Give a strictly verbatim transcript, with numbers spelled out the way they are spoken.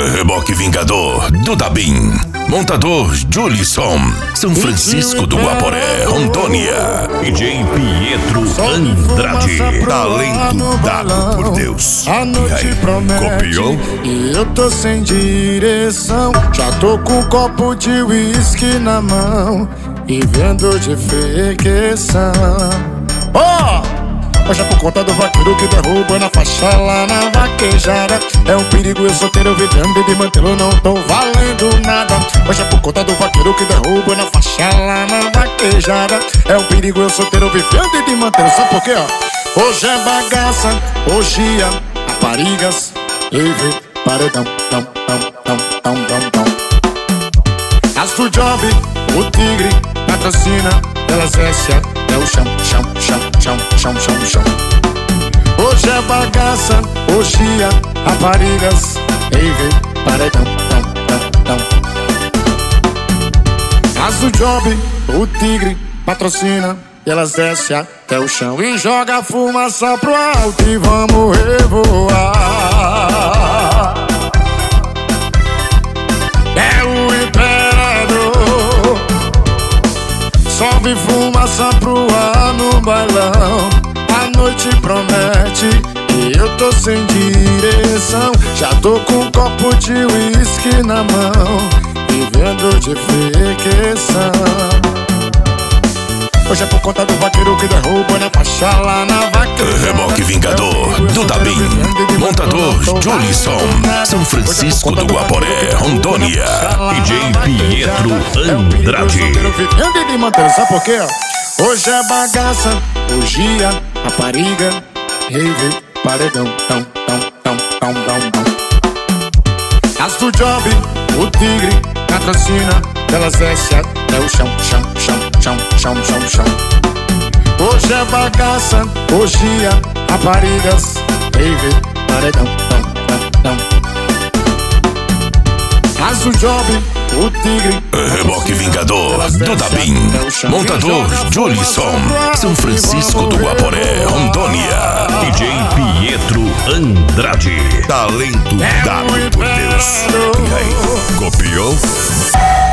Reboque Vingador do Dabim. Montador Julisson, São Francisco do Guaporé, Rondônia. D J Pietro Andrade, talento dado por Deus. A noite promete, copiou? E eu tô sem direção. Já tô com um copo de uísque na mão, vivendo de fregueção. Oh! Hoje é por conta do vaqueiro que derruba na faixa lá na vaquejada. É um perigo eu solteiro vivendo de mantê-lo, não tô valendo nada. Hoje é por conta do vaqueiro que derruba na faixa lá na vaquejada. É um perigo eu solteiro vivendo de mantê-lo. Sabe por quê, ó? Hoje é bagaça, orgia, raparigas, livre, paredão, tão, tão, tão, tão, tão, tão. As do job, o tigre, patrocina, elas desce até o chão, chão, chão, chão, chão, chão, chão. Hoje é bagaça, orgia, raparigas, livre, paredão, tão, tão, tão. As do job, o tigre, patrocina, e elas desce até o chão e joga fumaça pro alto e vamos revoar. É o imperador, sobe fumaça pro ar no bailão. A noite promete e eu tô sem direção. Já tô com um copo de uísque na mão, vivendo de fregueção. Hoje é por conta do vaqueiro que derruba na faixa lá na vaqueira. Reboque Vingador do Dabim. Montador Julisson, São Francisco do Guaporé, Rondônia. D J Pietro Andrade. Vivendo de manter, sabe por quê? Hoje é bagaça, orgia, rapariga, rave, paredão, tão, tão, tão, tão, tão, tão. As do job, o tigre, patrocina, elas desce até o chão, chão, chão, chão, chão, chão, chão. Hoje é bagaça, orgia, raparigas, rave, paredão, tão, tão, tão. As do job, o tigre, Reboque Vingador do Dabim. Montador Julisson, São Francisco do Guaporé, Rondônia. D J Pietro Andrade, talento dado por Deus. E aí, copiou?